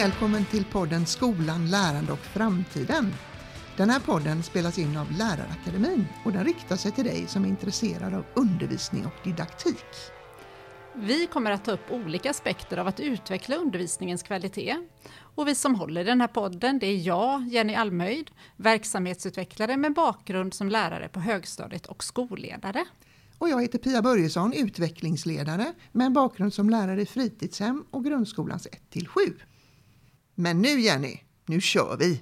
Välkommen till podden Skolan, lärande och framtiden. Den här podden spelas in av Lärarakademin och den riktar sig till dig som är intresserad av undervisning och didaktik. Vi kommer att ta upp olika aspekter av att utveckla undervisningens kvalitet. Och vi som håller den här podden, det är jag, Jenny Almöjd, verksamhetsutvecklare med bakgrund som lärare på högstadiet och skolledare. Och jag heter Pia Börjesson, utvecklingsledare med en bakgrund som lärare i fritidshem och grundskolans 1-7. Men nu Jenny, nu kör vi!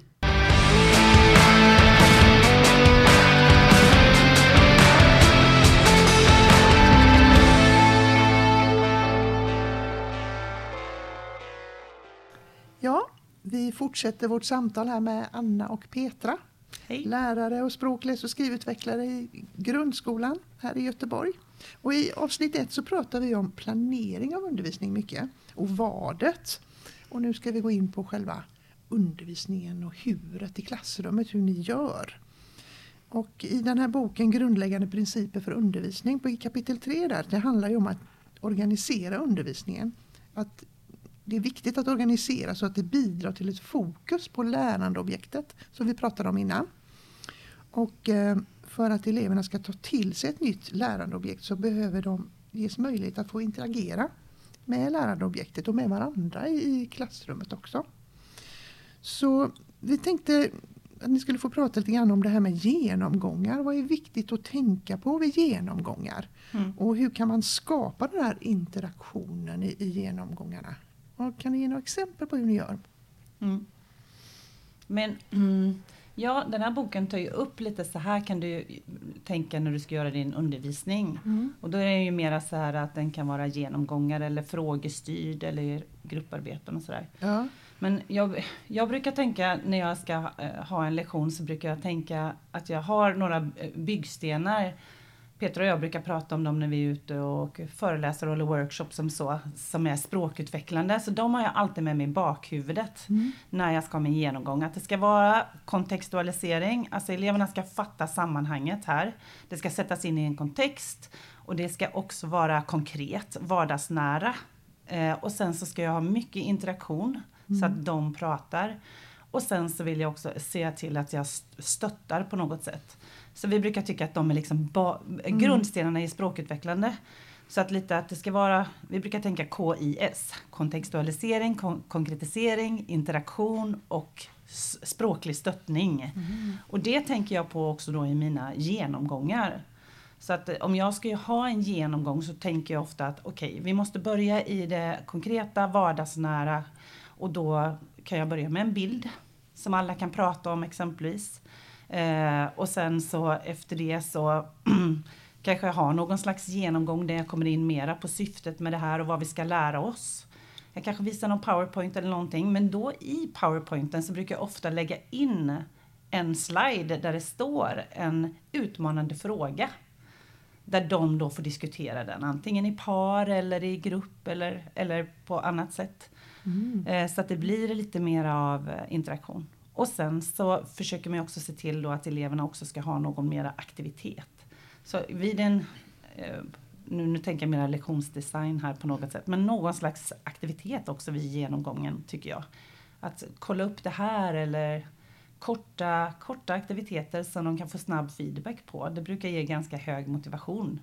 Ja, vi fortsätter vårt samtal här med Anna och Petra. Hej. Lärare och läs- och skrivutvecklare i grundskolan här i Göteborg. Och i avsnitt 1 så pratar vi om planering av undervisning mycket och vadet. Och nu ska vi gå in på själva undervisningen och huret i klassrummet, hur ni gör. Och i den här boken Grundläggande principer för undervisning på kapitel 3 där, det handlar ju om att organisera undervisningen. Att det är viktigt att organisera så att det bidrar till ett fokus på lärandeobjektet som vi pratade om innan. Och för att eleverna ska ta till sig ett nytt lärandeobjekt så behöver de ges möjlighet att få interagera med lärandeobjektet och med varandra i klassrummet också. Så vi tänkte att ni skulle få prata lite grann om det här med genomgångar. Vad är viktigt att tänka på vid genomgångar? Och hur kan man skapa den här interaktionen i genomgångarna? Och kan ni ge några exempel på hur ni gör? Ja, den här boken tar ju upp lite så här kan du tänka när du ska göra din undervisning. Och då är det ju mera så här att den kan vara genomgångar eller frågestyrd eller grupparbeten och sådär. Ja. Men jag brukar tänka när jag ska ha en lektion så brukar jag tänka att jag har några byggstenar. Petra och jag brukar prata om dem när vi är ute och föreläser eller workshops som är språkutvecklande. Så de har jag alltid med mig i bakhuvudet när jag ska ha min genomgång. Att det ska vara kontextualisering, alltså eleverna ska fatta sammanhanget här. Det ska sättas in i en kontext och det ska också vara konkret, vardagsnära. Och sen så ska jag ha mycket interaktion så att de pratar. Och sen så vill jag också se till att jag stöttar på något sätt. Så vi brukar tycka att de är liksom grundstenarna i språkutvecklande. Så att lite att det ska vara, vi brukar tänka KIS. Kontextualisering, konkretisering, interaktion och språklig stöttning. Och det tänker jag på också då i mina genomgångar. Så att om jag ska ha en genomgång så tänker jag ofta att okej, vi måste börja i det konkreta, vardagsnära. Och då kan jag börja med en bild som alla kan prata om exempelvis. Och sen så efter det så kanske jag har någon slags genomgång där jag kommer in mera på syftet med det här och vad vi ska lära oss. Jag kanske visar någon PowerPoint eller någonting, men då i PowerPointen så brukar jag ofta lägga in en slide där det står en utmanande fråga. Där de då får diskutera den, antingen i par eller i grupp eller på annat sätt. Så att det blir lite mer av interaktion. Och sen så försöker man också se till då att eleverna också ska ha någon mera aktivitet. Så vid en, nu tänker jag mera lektionsdesign här på något sätt. Men någon slags aktivitet också vid genomgången tycker jag. Att kolla upp det här eller korta aktiviteter som de kan få snabb feedback på. Det brukar ge ganska hög motivation.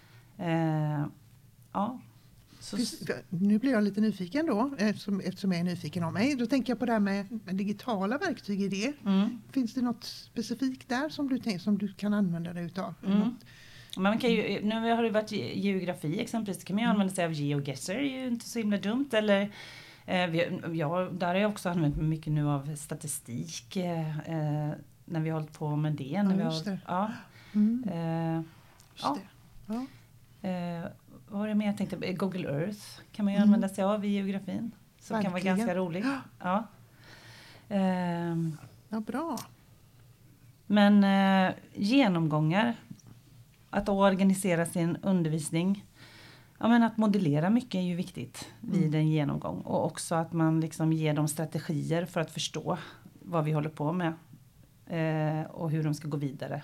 Ja. Nu blir jag lite nyfiken då, eftersom jag är nyfiken om mig. Då tänker jag på det här med digitala verktyg i det. Finns det något specifikt där som du kan använda dig utav? Man kan ju, nu har det varit geografi exempelvis, kan man ju använda sig av GeoGuessr, är ju inte så himla dumt. Eller, där har jag också använt mig mycket nu av statistik när vi har hållit på med det. Vad var det mer jag tänkte? Google Earth kan man ju använda sig av i geografin. Så det kan vara ganska roligt. Ja. Ja, bra. Men genomgångar, att organisera sin undervisning. Ja, men att modellera mycket är ju viktigt vid en genomgång. Och också att man liksom ger dem strategier för att förstå vad vi håller på med. Och hur de ska gå vidare.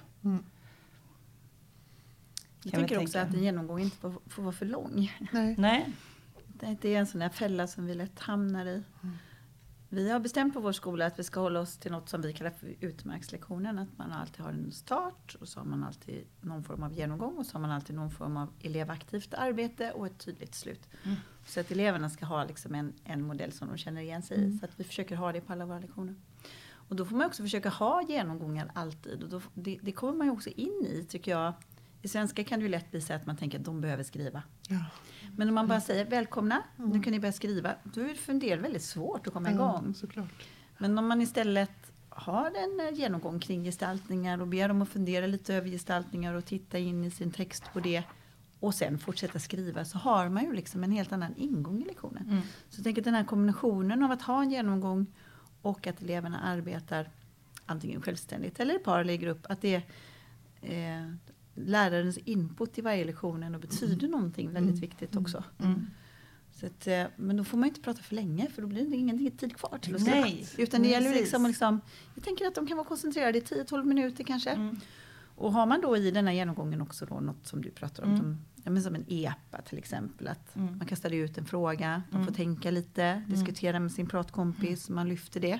Jag tänker också att en genomgång inte får vara för lång. Nej. Det är en sån där fälla som vi lätt hamnar i. Vi har bestämt på vår skola att vi ska hålla oss till något som vi kallar för utmärkslektionen. Att man alltid har en start och så har man alltid någon form av genomgång och så har man alltid någon form av elevaktivt arbete och ett tydligt slut. Så att eleverna ska ha liksom en modell som de känner igen sig i. Så att vi försöker ha det på alla våra lektioner. Och då får man också försöka ha genomgångar alltid. Och då, det kommer man ju också in i, tycker jag. I svenska kan det ju lätt bli så att man tänker att de behöver skriva. Ja. Men om man bara säger välkomna, nu kan ni börja skriva. Då är det väldigt svårt att komma igång. Såklart. Men om man istället har en genomgång kring gestaltningar och ber dem att fundera lite över gestaltningar och titta in i sin text på det. Och sen fortsätta skriva, så har man ju liksom en helt annan ingång i lektionen. Så jag tänker att den här kombinationen av att ha en genomgång och att eleverna arbetar antingen självständigt eller ett par eller i grupp. Att det är lärarens input i varje lektion och betyder någonting väldigt viktigt också. Så att, men då får man inte prata för länge, för då blir det ingen tid kvar till att skriva. Utan det gäller liksom, jag tänker att de kan vara koncentrerade i 10-12 minuter kanske. Och har man då i den här genomgången också då något som du pratar om, som en EPA till exempel, att man kastar ut en fråga, de får tänka lite, diskutera med sin pratkompis, man lyfter det.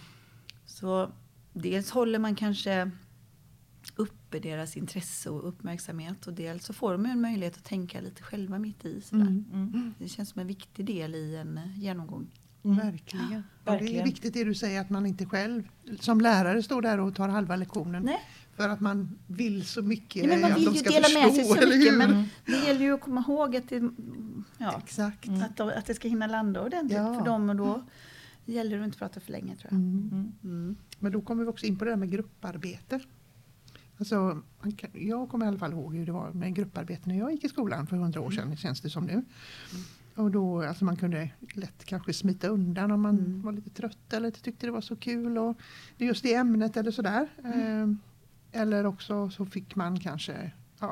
Så dels håller man kanske uppe deras intresse och uppmärksamhet, och dels så får de en möjlighet att tänka lite själva mitt i. Det känns som en viktig del i en genomgång. Verkligen. Och det är viktigt det du säger, att man inte själv som lärare står där och tar halva lektionen. Nej. För att man vill så mycket. Ja, men man vill ju dela med sig så mycket. Men det gäller ju att komma ihåg att Exakt. Att det ska hinna landa ordentligt för dem. Och då gäller det att inte prata för länge, tror jag. Men då kommer vi också in på det där med grupparbete. Alltså, jag kommer i alla fall ihåg hur det var med grupparbete när jag gick i skolan för 100 år sedan, känns det som nu. Och då, alltså man kunde lätt kanske smita undan om man var lite trött eller inte tyckte det var så kul. Och just det ämnet eller sådär. Eller också så fick man kanske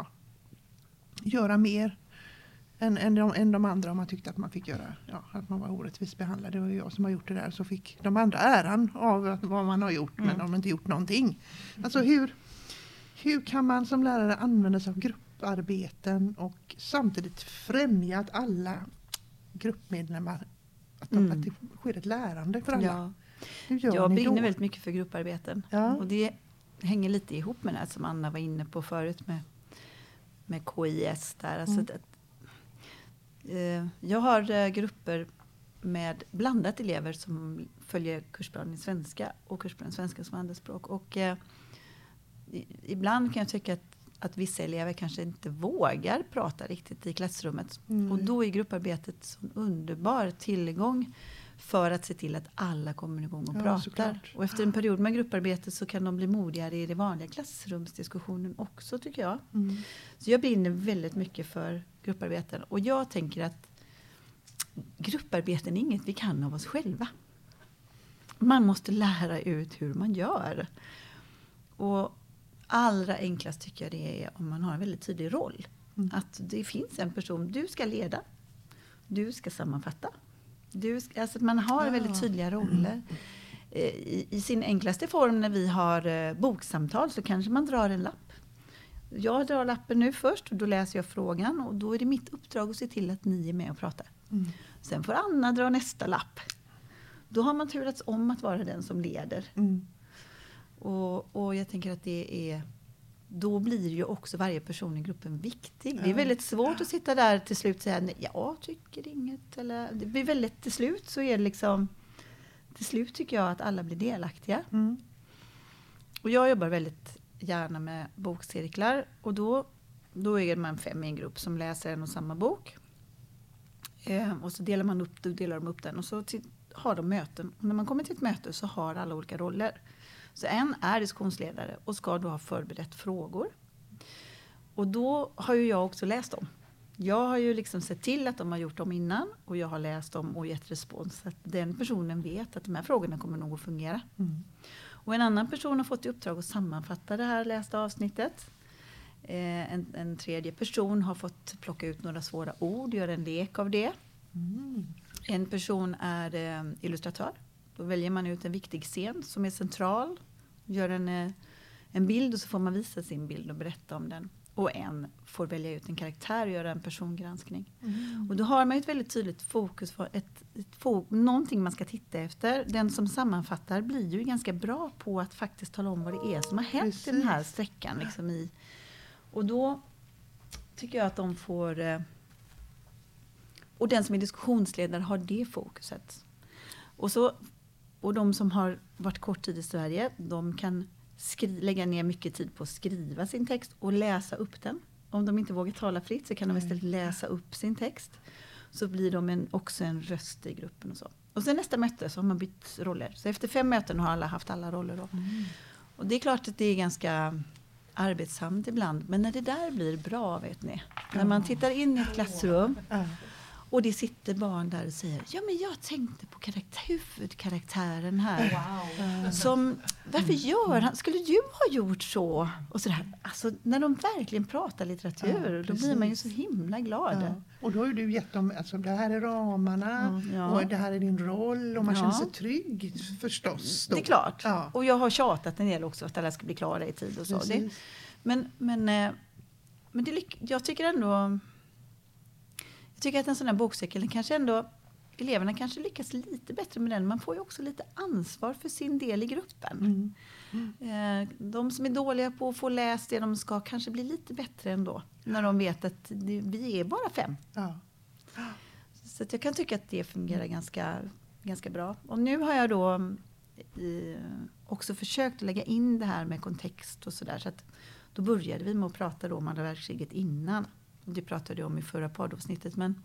göra mer än de andra om man tyckte att man fick göra. Att man var orättvist behandlad. Det var jag som har gjort det där. Så fick de andra äran av vad man har gjort, men de har inte gjort någonting. Alltså hur kan man som lärare använda sig av grupparbeten och samtidigt främja att alla gruppmedlemmar, att det sker ett lärande för alla? Jag brinner väldigt mycket för grupparbeten. Och det hänger lite ihop med det här som Anna var inne på förut med KIS där. Alltså jag har grupper med blandat elever som följer kursplanen i svenska och kursplanen i svenska som andraspråk. Och ibland kan jag tycka att vissa elever kanske inte vågar prata riktigt i klassrummet. Och då är grupparbetet en underbar tillgång för att se till att alla kommer igång och pratar. Såklart. Och efter en period med grupparbete så kan de bli modigare i det vanliga klassrumsdiskussionen också, tycker jag. Så jag brinner väldigt mycket för grupparbeten. Och jag tänker att grupparbeten är inget vi kan av oss själva. Man måste lära ut hur man gör. Och allra enklast tycker jag det är om man har en väldigt tydlig roll. Att det finns en person, du ska leda, du ska sammanfatta. Alltså man har väldigt tydliga roller. I sin enklaste form när vi har boksamtal så kanske man drar en lapp. Jag drar lappen nu först och då läser jag frågan och då är det mitt uppdrag att se till att ni är med och pratar. Sen får Anna dra nästa lapp. Då har man turats om att vara den som leder. Och jag tänker att det är, då blir ju också varje person i gruppen viktig. Det är väldigt svårt att sitta där till slut och säga nej, jag tycker inget. Eller, det blir väldigt till slut så är det liksom, till slut tycker jag att alla blir delaktiga. Och jag jobbar väldigt gärna med bokcirklar och då är man 5 i en grupp som läser en och samma bok. Och så delar de upp den och så har de möten. Och när man kommer till ett möte så har alla olika roller. Så en är diskussionsledare och ska då ha förberett frågor. Och då har ju jag också läst dem. Jag har ju liksom sett till att de har gjort dem innan och jag har läst dem och gett respons. Så att den personen vet att de här frågorna kommer nog att fungera. Och en annan person har fått i uppdrag att sammanfatta det här lästa avsnittet. En tredje person har fått plocka ut några svåra ord, göra en lek av det. En person är illustratör. Då väljer man ut en viktig scen som är central. Gör en bild och så får man visa sin bild och berätta om den. och en får välja ut en karaktär och göra en persongranskning. Och då har man ju ett väldigt tydligt fokus för någonting man ska titta efter. Den som sammanfattar blir ju ganska bra på att faktiskt tala om vad det är som har hänt i den här sträckan. Liksom och då tycker jag att de får... Och den som är diskussionsledare har det fokuset. Och de som har varit kort tid i Sverige, de kan lägga ner mycket tid på att skriva sin text och läsa upp den. Om de inte vågar tala fritt så kan de istället läsa upp sin text. Så blir de också en röst i gruppen och så. Och sen nästa möte så har man bytt roller. Så efter 5 möten har alla haft alla roller då. Och det är klart att det är ganska arbetsamt ibland. Men när det där blir bra, vet ni. När man tittar in i ett klassrum och det sitter barn där och säger, ja men jag tänkte på huvudkaraktären här. Wow. Varför gör han? Skulle du ha gjort så? Och sådär. Alltså när de verkligen pratar litteratur, då blir man ju så himla glad. Ja. Och då har ju du gett dem, alltså det här är ramarna och det här är din roll och man känner sig trygg förstås. Då. Det är klart. Ja. Och jag har tjatat en del också att alla ska bli klara i tid och så. Men jag tycker ändå... Jag tycker att en sån här bokcykel kanske ändå, eleverna kanske lyckas lite bättre med den. Man får ju också lite ansvar för sin del i gruppen. De som är dåliga på att få läst det de ska kanske bli lite bättre ändå. När de vet att vi är bara 5. Ja. Så att jag kan tycka att det fungerar ganska bra. Och nu har jag då också försökt att lägga in det här med kontext och sådär. Så att då började vi med att prata då om andra världskriget innan. Det pratade jag om i förra poddavsnittet, men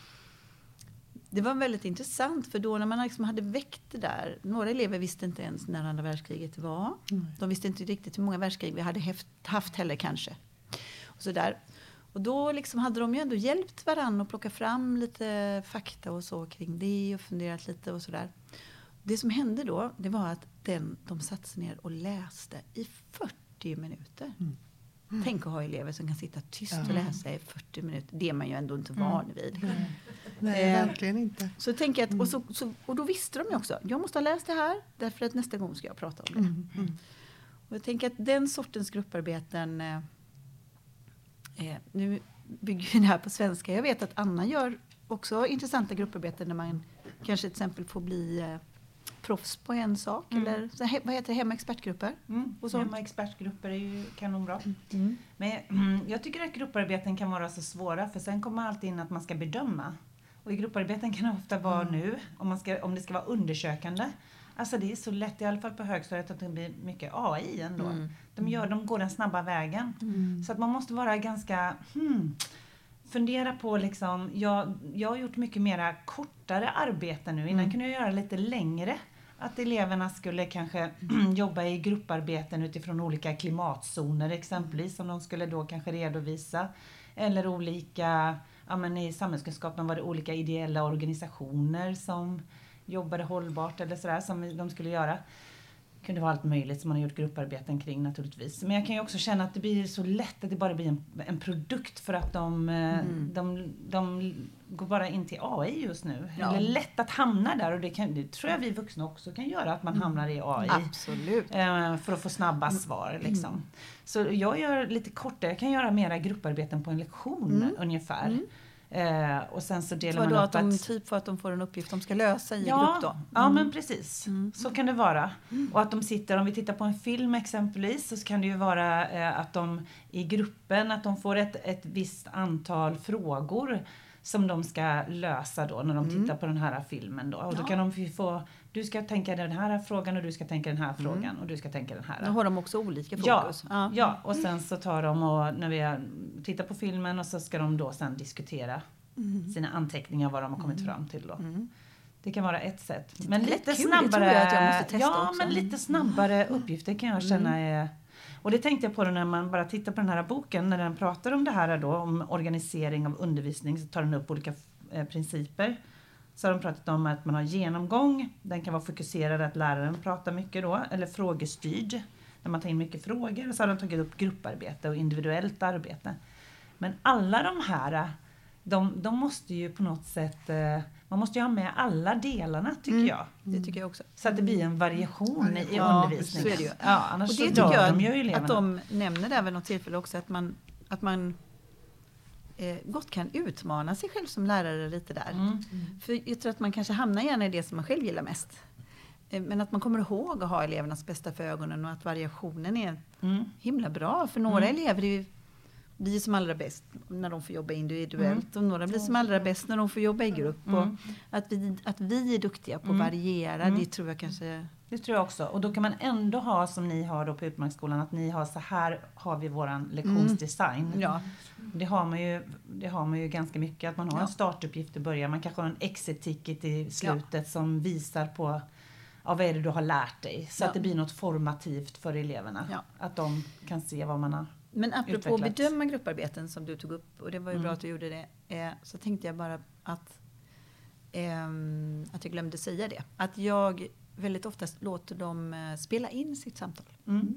det var väldigt intressant för då när man liksom hade väckt det där, några elever visste inte ens när andra världskriget var. De visste inte riktigt hur många världskrig vi hade haft heller kanske. Och så där. Och då liksom hade de ju ändå hjälpt varann och plocka fram lite fakta och så kring det och funderat lite och sådär. Det som hände då, det var att de satt sig ner och läste i 40 minuter. Tänk att ha elever som kan sitta tyst och läsa i 40 minuter. Det är man ju ändå inte van vid. Nej, verkligen inte. Så tänker jag att, och då visste de ju också. Jag måste ha läst det här. Därför att nästa gång ska jag prata om det. Och jag tänker att den sortens grupparbeten. Nu bygger vi det här på svenska. Jag vet att Anna gör också intressanta grupparbeten. När man kanske till exempel får bli... proffs på en sak eller vad heter det, hemmaexpertgrupper? Och Hemmaexpertgrupper är ju kanonbra. Men jag tycker att grupparbeten kan vara så svåra för sen kommer alltid in att man ska bedöma. Och i grupparbeten kan det ofta vara nu om det ska vara undersökande. Alltså det är så lätt i alla fall på högstadiet att det blir mycket AI ändå. De går den snabba vägen. Så att man måste vara ganska fundera på liksom, jag har gjort mycket mera kortare arbete nu. Innan kunde jag göra lite längre. Att eleverna skulle kanske jobba i grupparbeten utifrån olika klimatzoner exempelvis. Som de skulle då kanske redovisa. Eller olika, i samhällskunskapen var det olika ideella organisationer som jobbade hållbart eller sådär som de skulle göra. Det kunde vara allt möjligt som man har gjort grupparbeten kring naturligtvis. Men jag kan ju också känna att det blir så lätt att det bara blir en produkt för att de går bara in till AI just nu. Ja. Det är lätt att hamna där och det tror jag vi vuxna också kan göra att man hamnar i AI. Absolut. För att få snabba svar liksom. Så jag gör lite kortare, jag kan göra mera grupparbeten på en lektion ungefär. Och sen så delar man upp för att de får en uppgift de ska lösa i grupp då. Ja, men precis. Så kan det vara. Och att de sitter, om vi tittar på en film exempelvis, så kan det ju vara att de i gruppen, att de får ett visst antal frågor som de ska lösa då när de tittar på den här filmen då. Och då kan de få, du ska tänka den här frågan och du ska tänka den här frågan och du ska tänka den här. Då har de också olika fokus. Ja, och sen så tar de och när vi tittar på filmen och så ska de då sen diskutera sina anteckningar vad de har kommit fram till då. Det kan vara ett sätt. Men lite snabbare. Det tror jag att jag måste testa också. Men lite snabbare uppgifter kan jag känna är. Och det tänkte jag på när man bara tittar på den här boken. När den pratar om det här då, om organisering av undervisning, så tar den upp olika principer. Så har de pratat om att man har genomgång. Den kan vara fokuserad att läraren pratar mycket då. Eller frågestyrd. När man tar in mycket frågor. Så har de tagit upp grupparbete och individuellt arbete. Men alla de här, de måste ju på något sätt, man måste ju ha med alla delarna tycker jag. Det tycker jag också. Så att det blir en variation i undervisningen. Så är det ju. Ja, annars och det så tycker dör jag de ju eleverna. Att de nämner där vid något tillfälle också att man att man gott kan utmana sig själv som lärare lite där. För jag tror att man kanske hamnar gärna i det som man själv gillar mest. Men att man kommer ihåg att ha elevernas bästa för ögonen och att variationen är himla bra. För några elever blir som allra bäst när de får jobba individuellt och några blir som allra bäst när de får jobba i grupp. Och att vi är duktiga på att variera, det tror jag kanske... Det tror jag också. Och då kan man ändå ha som ni har då på Utmarksskolan, att ni har så här har vi våran lektionsdesign. Ja. Det har man ju ganska mycket, att man har en startuppgift i början. Man kanske har en exit-ticket i slutet som visar på vad är det du har lärt dig. Så att det blir något formativt för eleverna. Ja. Att de kan se vad man har Men apropå utvecklat. bedöma grupparbeten som du tog upp, och det var ju bra att du gjorde det, så tänkte jag bara att jag glömde säga det. Att jag väldigt ofta låter dem spela in sitt samtal.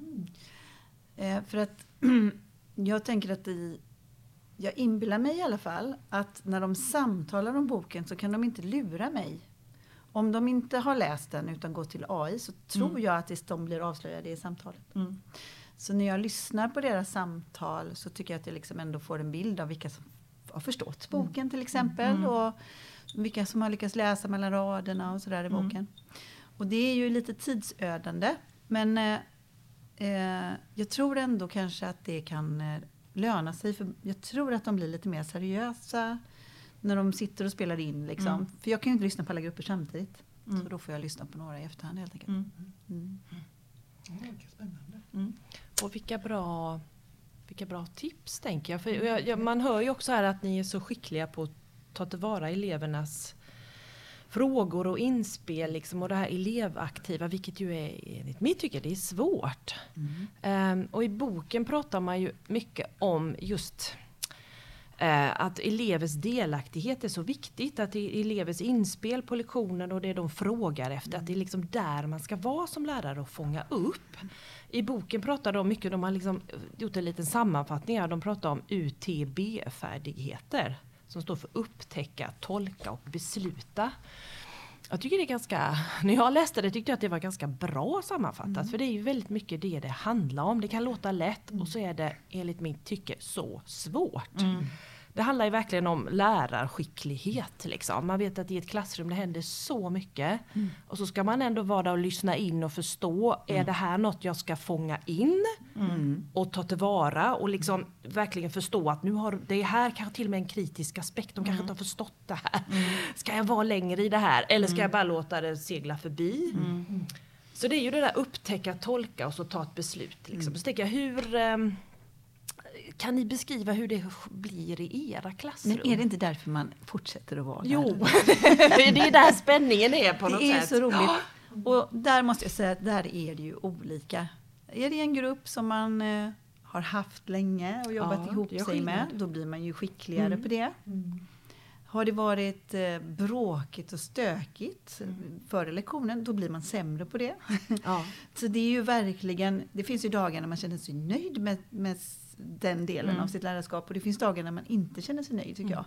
För att jag tänker att jag inbillar mig i alla fall att när de samtalar om boken så kan de inte lura mig. Om de inte har läst den utan går till AI så tror jag att de blir avslöjade i samtalet. Så när jag lyssnar på deras samtal så tycker jag att jag liksom ändå får en bild av vilka som har förstått boken till exempel. Och vilka som har lyckats läsa mellan raderna och sådär i boken. Och det är ju lite tidsödande. Men jag tror ändå kanske att det kan löna sig. För jag tror att de blir lite mer seriösa när de sitter och spelar in. Liksom. För jag kan ju inte lyssna på alla grupper samtidigt. Så då får jag lyssna på några i efterhand helt enkelt. Vilket spännande. Och vilka bra tips tänker jag. För man hör ju också här att ni är så skickliga på att ta tillvara elevernas frågor och inspel liksom, och det här elevaktiva, vilket ju är enligt mitt tycke det är svårt. Och i boken pratar man ju mycket om just att elevers delaktighet är så viktigt, att elevers inspel på lektionen och det de frågar efter, att det är liksom där man ska vara som lärare och fånga upp. I boken pratar de mycket, de har liksom gjort en liten sammanfattning här, de pratar om UTB-färdigheter som står för upptäcka, tolka och besluta. Jag tycker det är ganska, när jag läste det tyckte jag att det var ganska bra sammanfattat. För det är ju väldigt mycket det handlar om. Det kan låta lätt och så är det enligt mitt tycke så svårt. Det handlar ju verkligen om lärarskicklighet. Liksom. Man vet att i ett klassrum det händer så mycket. Och så ska man ändå vara där och lyssna in och förstå. Är det här något jag ska fånga in? Och ta tillvara och liksom verkligen förstå att nu har det här kanske till och med en kritisk aspekt. De kanske inte har förstått det här. Ska jag vara längre i det här? Eller ska jag bara låta det segla förbi? Så det är ju det där upptäcka, tolka och så ta ett beslut. Liksom. Så tänker jag, hur... Kan ni beskriva hur det blir i era klassrum? Men är det inte därför man fortsätter att vara Jo, där? det är där spänningen är på något sätt. Det är så roligt. Och där måste jag säga att där är det ju olika. Är det en grupp som man har haft länge och jobbat ihop sig med, då blir man ju skickligare på det. Har det varit bråkigt och stökigt före lektionen, då blir man sämre på det. Så det är ju verkligen, det finns ju dagar när man känner sig nöjd med den delen av sitt lärarskap, och det finns dagar när man inte känner sig nöjd tycker jag.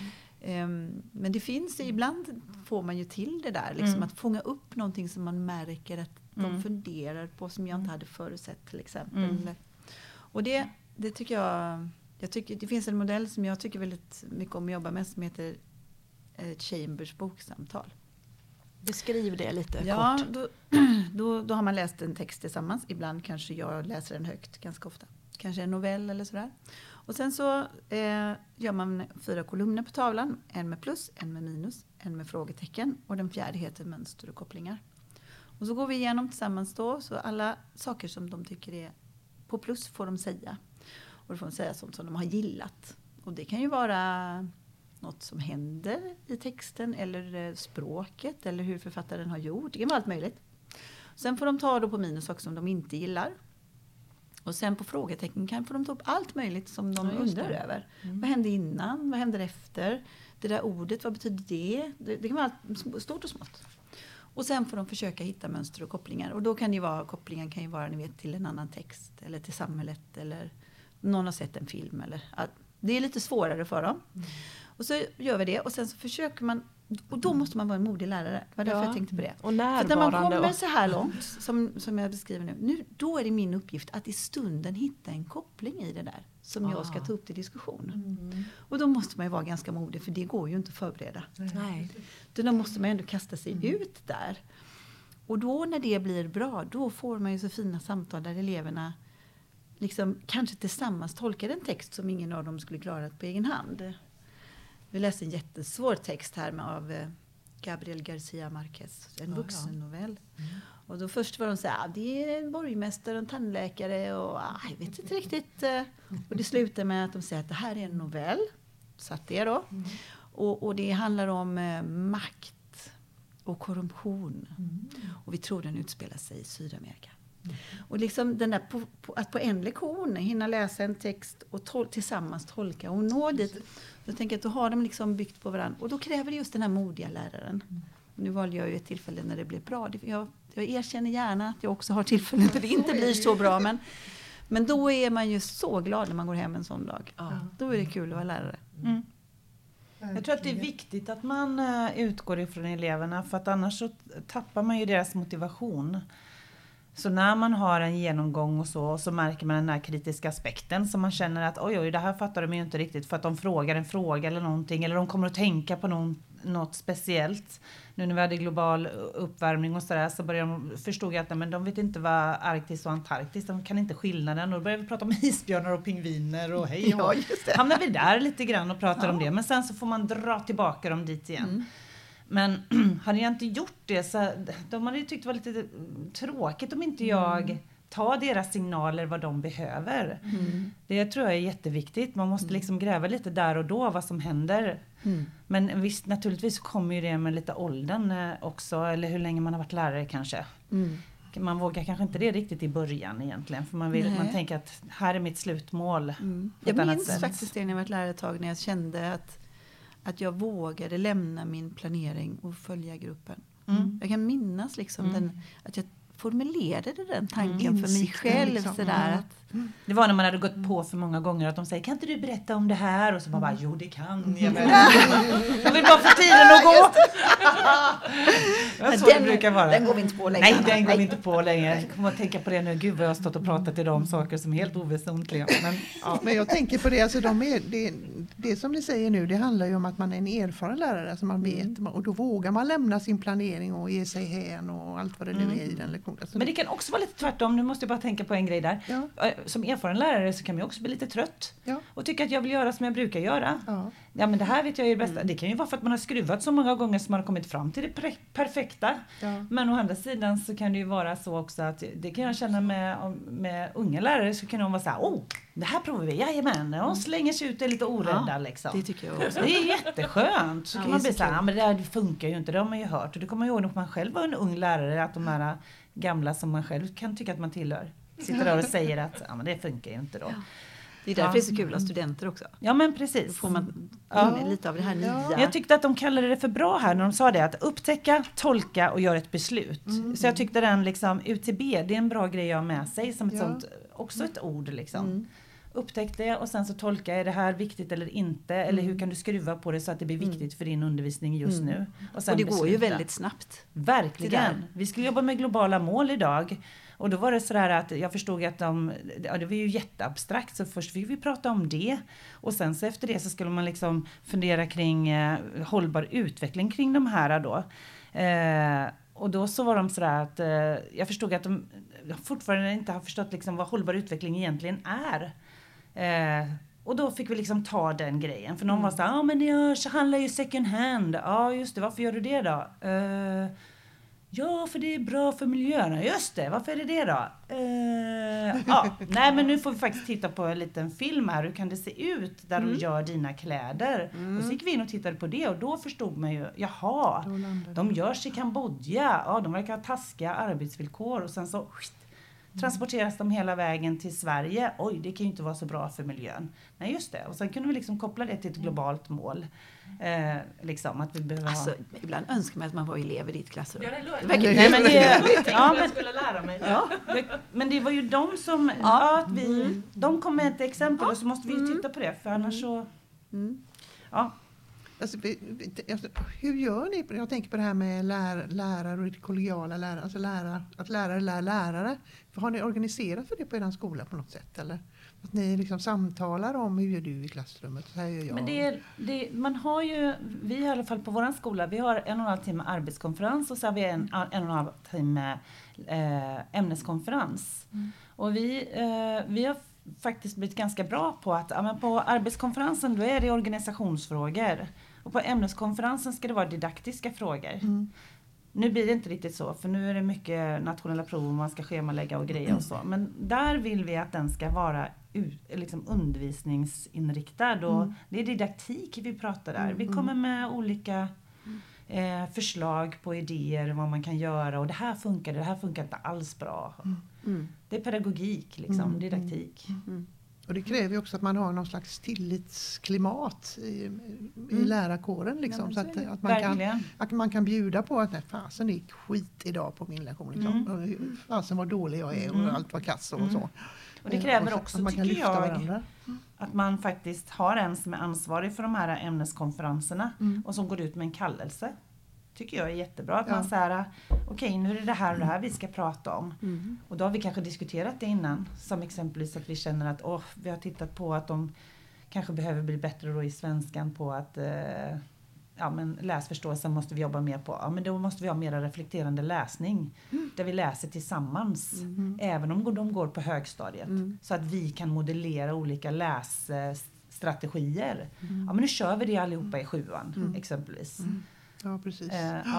Men det finns, ibland får man ju till det där, liksom, att fånga upp någonting som man märker att de funderar på som jag inte hade förutsett till exempel. Och det tycker jag tycker det finns en modell som jag tycker väldigt mycket om att jobba med som heter Chambers boksamtal. Beskriv det lite ja, kort. Då har man läst en text tillsammans. Ibland kanske jag läser den högt, ganska ofta. Kanske en novell eller sådär. Och sen så gör man 4 kolumner på tavlan. En med plus, en med minus, en med frågetecken. Och den fjärde heter mönster och kopplingar. Och så går vi igenom tillsammans då. Så alla saker som de tycker är på plus får de säga. Och då får de säga sånt som de har gillat. Och det kan ju vara något som händer i texten. Eller språket. Eller hur författaren har gjort. Det kan vara allt möjligt. Sen får de ta då på minus saker som de inte gillar. Och sen på frågetecken får de ta upp allt möjligt som de undrar över. Vad hände innan? Vad händer efter? Det där ordet, vad betyder det? Det kan vara allt, stort och smått. Och sen får de försöka hitta mönster och kopplingar. Och då kan det vara, kopplingen kan ju vara, ni vet, till en annan text. Eller till samhället. Eller någon har sett en film. Eller, det är lite svårare för dem. Och så gör vi det och sen så försöker man, och då måste man vara en modig lärare. Det var därför jag tänkte på det. Och närvarande. För när man kommer så här långt, som jag beskriver nu, då är det min uppgift att i stunden hitta en koppling i det där som jag ska ta upp till diskussion. Och då måste man ju vara ganska modig, för det går ju inte att förbereda. Nej. Då måste man ändå kasta sig ut där. Och då när det blir bra, då får man ju så fina samtal där eleverna liksom kanske tillsammans tolkar en text som ingen av dem skulle klara på egen hand. Vi läste en jättesvår text här av Gabriel Garcia Marquez, en vuxennovell. Och då först var de så här, det är en borgmästare och en tandläkare och jag vet inte riktigt. Och det slutar med att de säger att det här är en novell. Så att det är då. Och det handlar om makt och korruption. Och vi tror den utspelar sig i Sydamerika. Och liksom den där att på en lektion hinna läsa en text och tillsammans tolka och nå dit. Jag tänker att då har de liksom byggt på varandra. Och då kräver det just den här modiga läraren. Nu valde jag ju ett tillfälle när det blev bra. Jag erkänner gärna att jag också har tillfällen när det inte blir så bra. Men då är man ju så glad när man går hem en sån dag. Då är det kul att vara lärare. Jag tror att det är viktigt att man utgår ifrån eleverna, för att annars så tappar man ju deras motivation. Så när man har en genomgång och så märker man den här kritiska aspekten som man känner att oj, det här fattar de ju inte riktigt, för att de frågar en fråga eller någonting, eller de kommer att tänka på något speciellt. Nu när vi hade global uppvärmning och sådär, så förstod jag att men de vet inte vad Arktis och Antarktis, de kan inte skillnaden, och då började vi prata om isbjörnar och pingviner och hej och hamnar vi där lite grann och pratar om det, men sen så får man dra tillbaka dem dit igen. Men hade jag inte gjort det så de hade ju tyckt det var lite tråkigt om inte jag tar deras signaler vad de behöver. Det tror jag är jätteviktigt. Man måste liksom gräva lite där och då vad som händer. Men visst, naturligtvis kommer ju det med lite åldern också, eller hur länge man har varit lärare kanske. Man vågar kanske inte det riktigt i början egentligen, för man tänker att här är mitt slutmål. Jag minns faktiskt det när jag var lärare ett tag, när jag kände att jag vågade lämna min planering och följa gruppen. Jag kan minnas liksom att jag formulerade den tanken för mig själv. Liksom. Sådär, att, det var när man hade gått på för många gånger att de säger, kan inte du berätta om det här? Och så bara, jo det kan jag. Jag vill bara få tiden att gå. Det brukar vara. Den går vi inte på längre. Nej, den går vi inte på längre. Jag kommer att tänka på det nu. Gud vad jag har stått och pratat idag om saker som är helt oväsentliga. Men jag tänker på det, alltså det som ni säger nu, det handlar ju om att man är en erfaren lärare, alltså man vet, och då vågar man lämna sin planering och ge sig hän och allt vad det nu är i den lektionen. Alltså men det kan också vara lite tvärtom. Nu måste jag bara tänka på en grej där. Som erfaren lärare så kan man också bli lite trött och tycka att jag vill göra som jag brukar göra. Ja, men det här vet jag är det bästa. Det kan ju vara för att man har skruvat så många gånger som man har kommit fram till det perfekta. Men å andra sidan så kan det ju vara så också att det kan jag känna med unga lärare, så kan de vara så här, det här provar vi, jajamän, och slänger sig ut, är lite orädda liksom. Det tycker jag också. Det är jätteskönt. Så kan man bli så här, men det där funkar ju inte, det har man ju hört. Och det kommer jag ihåg när man själv var en ung lärare, att de här gamla som man själv kan tycka att man tillhör sitter där och säger att men det funkar ju inte då. Det är därför det är så kul att studenter också. Ja, men precis. Då får man lite av det här nya. Jag tyckte att de kallade det för bra här när de sa det, att upptäcka, tolka och göra ett beslut. Så jag tyckte den liksom, UTB, det är en bra grej att ha med sig som ett sånt, också ett ord liksom. Upptäck det och sen så tolka, är det här viktigt eller inte? Eller hur kan du skruva på det så att det blir viktigt för din undervisning just nu? Och det går ju väldigt snabbt. Verkligen. Vi skulle jobba med globala mål idag. Och då var det sådär att jag förstod att det var ju jätteabstrakt, så först fick vi prata om det. Och sen så efter det så skulle man liksom fundera kring hållbar utveckling kring de här då. Och då så var de sådär att jag förstod att de fortfarande inte har förstått liksom vad hållbar utveckling egentligen är. Och då fick vi liksom ta den grejen. För någon var så här, men det handlar ju second hand. Ja, just det, varför gör du det då? Ja, för det är bra för miljön. Just det, varför är det då? Nej, men nu får vi faktiskt titta på en liten film här. Hur kan det se ut där du gör dina kläder? Och så gick vi in och tittade på det. Och då förstod man ju, jaha, de görs i Kambodja. Ja, de verkar ha taskiga arbetsvillkor. Och sen så transporteras de hela vägen till Sverige. Oj, det kan ju inte vara så bra för miljön. Nej, just det. Och sen kunde vi liksom koppla det till ett globalt mål. Liksom att vi behöver ibland önskar man att man var elev i ditt klassrum. Ja, det men skulle lära mig. Men det var ju de som de kom med ett exempel och så måste vi ju titta på det, för annars så Alltså, hur gör ni? Jag tänker på det här med lärare och det kollegiala lärare, alltså att lärare lär lärare. Har ni organiserat för det på er skola på något sätt? Eller att ni liksom samtalar om hur gör du i klassrummet? Så här gör jag. Men man har ju, vi i alla fall på våran skola, vi har 1,5 timme arbetskonferens och så har vi 1,5 timme ämneskonferens. Och vi har faktiskt blivit ganska bra på att men på arbetskonferensen då är det organisationsfrågor. Och på ämneskonferensen ska det vara didaktiska frågor. Nu blir det inte riktigt så, för nu är det mycket nationella prov och man ska schemalägga och grejer och så. Men där vill vi att den ska vara liksom undervisningsinriktad och det är didaktik vi pratar där. Vi kommer med olika förslag på idéer vad man kan göra och det här funkar inte alls bra. Det är pedagogik liksom, didaktik. Och det kräver ju också att man har någon slags tillitsklimat i lärarkåren. Liksom, så att man kan bjuda på att fasen det gick skit idag på min lektion. Liksom. Fasen vad dålig jag är och allt var kass och så. Och det kräver och också, att man kan tycker jag, varandra. att man faktiskt har en som är ansvarig för de här ämneskonferenserna och som går ut med en kallelse. Tycker jag är jättebra. Att man säger, okej, nu är det här och det här vi ska prata om. Och då har vi kanske diskuterat det innan. Som exempelvis att vi känner att vi har tittat på att de kanske behöver bli bättre då i svenskan på att läsförståelsen måste vi jobba mer på. Ja, men då måste vi ha mer reflekterande läsning. Där vi läser tillsammans. Även om de går på högstadiet. Så att vi kan modellera olika lässtrategier. Ja, men nu kör vi det allihopa i 7:an exempelvis. Ja, precis.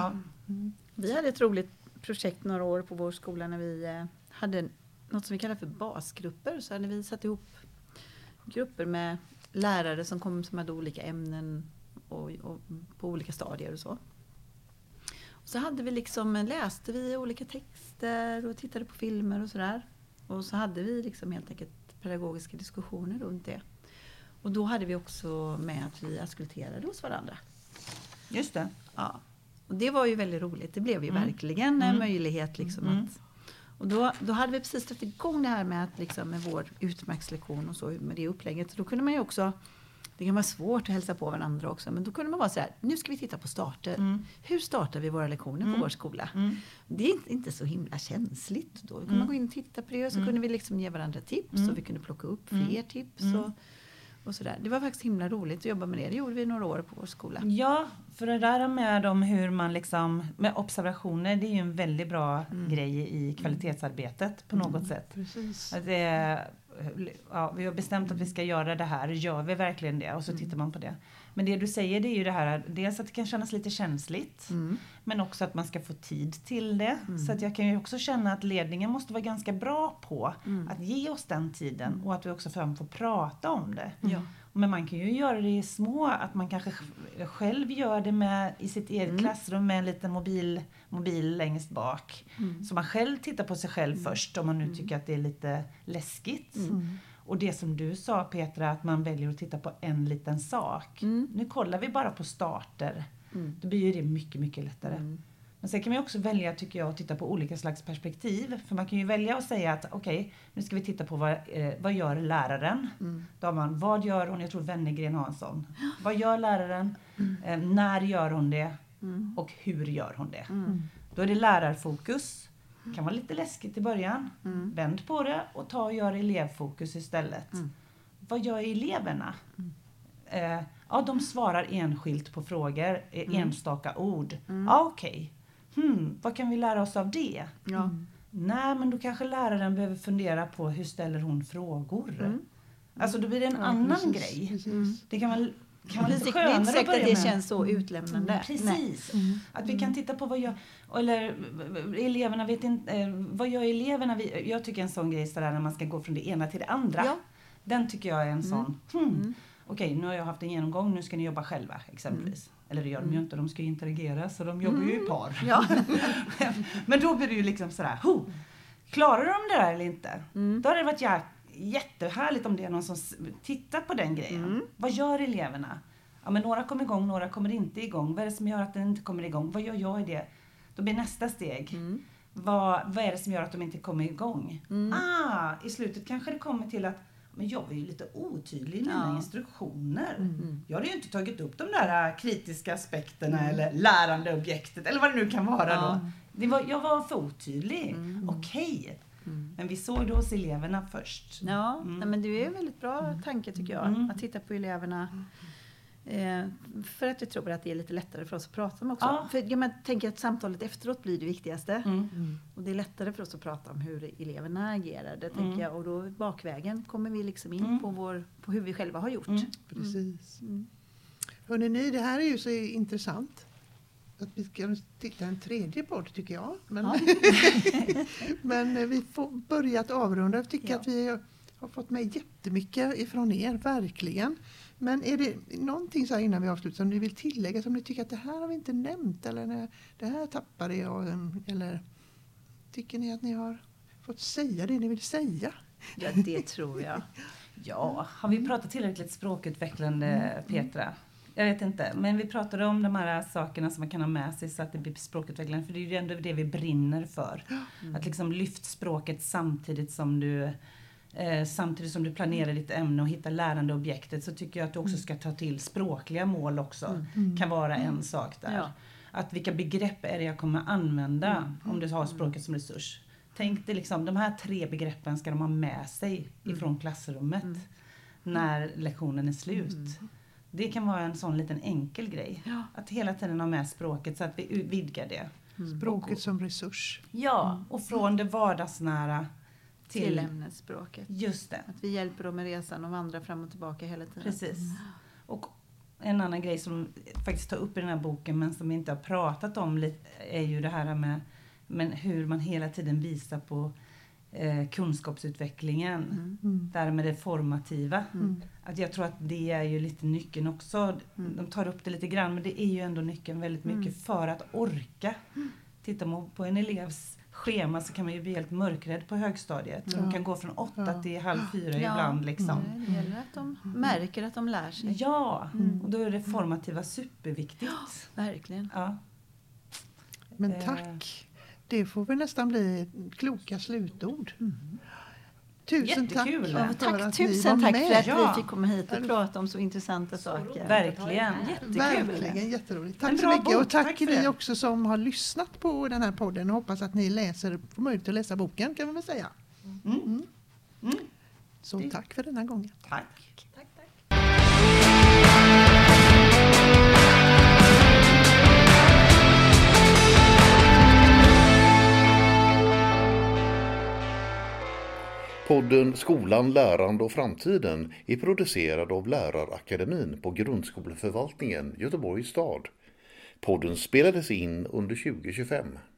Vi hade ett roligt projekt några år på vår skola när vi hade något som vi kallar för basgrupper. Så hade vi satt ihop grupper med lärare som hade olika ämnen och på olika stadier och så. Och så hade vi läste vi olika texter och tittade på filmer och sådär. Och så hade vi helt enkelt pedagogiska diskussioner runt det. Och då hade vi också med att vi askulterade hos varandra. Just det. Ja. Och det var ju väldigt roligt. Det blev ju verkligen en möjlighet att... Och då hade vi precis satt igång det här med att med vår utmärkslektion och så med det upplägget. Så då kunde man ju också, det kan vara svårt att hälsa på varandra också, men då kunde man vara så här, nu ska vi titta på starter. Hur startar vi våra lektioner på vår skola? Det är inte så himla känsligt. Då kunde man gå in och titta på det och så kunde vi ge varandra tips och vi kunde plocka upp fler tips och sådär. Det var faktiskt himla roligt att jobba med det. Det gjorde vi några år på vår skola. Ja, för det där med hur man med observationer, det är ju en väldigt bra grej i kvalitetsarbetet på något sätt. Precis. Att vi har bestämt att vi ska göra det här. Gör vi verkligen det? Och så tittar man på det. Men det du säger, det är ju det här, dels att det kan kännas lite känsligt. Men också att man ska få tid till det. Så att jag kan ju också känna att ledningen måste vara ganska bra på att ge oss den tiden. Och att vi också får prata om det. Ja. Men man kan ju göra det i små, att man kanske själv gör det i sitt eget klassrum med en liten mobil längst bak. Så man själv tittar på sig själv först om man nu tycker att det är lite läskigt. Och det som du sa, Petra, att man väljer att titta på en liten sak. Nu kollar vi bara på starter. Då blir ju det mycket, mycket lättare. Men sen kan man också välja, tycker jag, att titta på olika slags perspektiv. För man kan ju välja att säga att okej, nu ska vi titta på vad gör läraren? Då har man, vad gör hon? Jag tror Wennergren har en sån. Vad gör läraren? När gör hon det? Och hur gör hon det? Då är det lärarfokus. Det kan vara lite läskigt i början. Vänd på det och gör elevfokus istället. Vad gör eleverna? De svarar enskilt på frågor, enstaka ord. Okej. Vad kan vi lära oss av det? Nej, men då kanske läraren behöver fundera på hur ställer hon frågor. Alltså då blir det en annan grej. Det kan vara lite skönare det är inte säkert att det med. känns så utlämnande. Precis. Att vi kan titta på eller eleverna vet inte, vad gör eleverna? Jag tycker en sån grej sådär när man ska gå från det ena till det andra. Ja. Den tycker jag är en sån. Okej, nu har jag haft en genomgång, nu ska ni jobba själva exempelvis. Eller det gör de ju inte, de ska ju interagera så de jobbar ju i par. Ja. Men då blir det ju sådär, klarar de det där eller inte? Då har det varit jättehärligt om det är någon som tittar på den grejen. Vad gör eleverna? Ja, men några kommer igång, några kommer inte igång. Vad är det som gör att den inte kommer igång? Vad gör jag i det? Då blir nästa steg. Vad är det som gör att de inte kommer igång? I slutet kanske det kommer till att Men jag var ju lite otydlig i mina instruktioner. Jag hade ju inte tagit upp de där kritiska aspekterna eller lärandeobjektet eller vad det nu kan vara då. Jag var för otydlig. Okej. Men vi såg det hos eleverna först. Ja, nej, men det är en väldigt bra tanke tycker jag. Att titta på eleverna. För att jag tror att det är lite lättare för oss att prata om också. Ja. För jag tänker att samtalet efteråt blir det viktigaste. Och det är lättare för oss att prata om hur eleverna agerar. Det tänker jag. Och då bakvägen kommer vi liksom in på hur vi själva har gjort. Precis. Hörrni, det här är ju så intressant. Att vi ska titta en tredje podd tycker jag. Men vi får börja att avrunda. Jag tycker att vi har fått med jättemycket ifrån er, verkligen. Men är det någonting så här innan vi avslutar som ni vill tillägga, som ni tycker att det här har vi inte nämnt eller det här tappade jag, eller tycker ni att ni har fått säga det ni vill säga? Ja, det tror jag. Ja, har vi pratat tillräckligt språkutvecklande, Petra? Jag vet inte, men vi pratade om de här sakerna som man kan ha med sig så att det blir språkutvecklande. För det är ju ändå det vi brinner för. Att liksom lyfta språket samtidigt som du planerar ditt ämne och hittar lärandeobjektet, så tycker jag att du också ska ta till språkliga mål också. Kan vara en sak där. Ja. Att vilka begrepp är det jag kommer använda om du har språket som resurs. Tänk dig liksom, de här 3 begreppen ska de ha med sig ifrån klassrummet när lektionen är slut. Det kan vara en sån liten enkel grej. Ja. Att hela tiden ha med språket så att vi vidgar det. Språket som resurs. Ja, och från det vardagsnära till ämnesspråket. Just det. Att vi hjälper dem med resan och vandrar fram och tillbaka hela tiden. Precis. Och en annan grej som faktiskt tar upp i den här boken men som vi inte har pratat om lite, är ju det här med hur man hela tiden visar på kunskapsutvecklingen. Där med det formativa. Att jag tror att det är ju lite nyckeln också. De tar upp det lite grann, men det är ju ändå nyckeln väldigt mycket för att orka. Tittar man på en elevs schema så kan man ju bli helt mörkrädd på högstadiet. De kan gå från 8 till 3:30 ibland liksom. Det gäller att de märker att de lär sig. Ja, och då är det formativa superviktigt. Verkligen. Ja. Men tack. Det får väl nästan bli kloka slutord. Tusen jättekul. tack. Tusen tack för att vi fick komma hit och prata om så intressanta saker. Verkligen. Jättekul. Verkligen jätteroligt. Tack så mycket. Och tack ni också som har lyssnat på den här podden. Och hoppas att ni får möjlighet att läsa boken, kan man väl säga. Så tack för den här gången. Tack. Podden Skolan, lärande och framtiden är producerad av Lärarakademin på Grundskoleförvaltningen Göteborgs stad. Podden spelades in under 2025.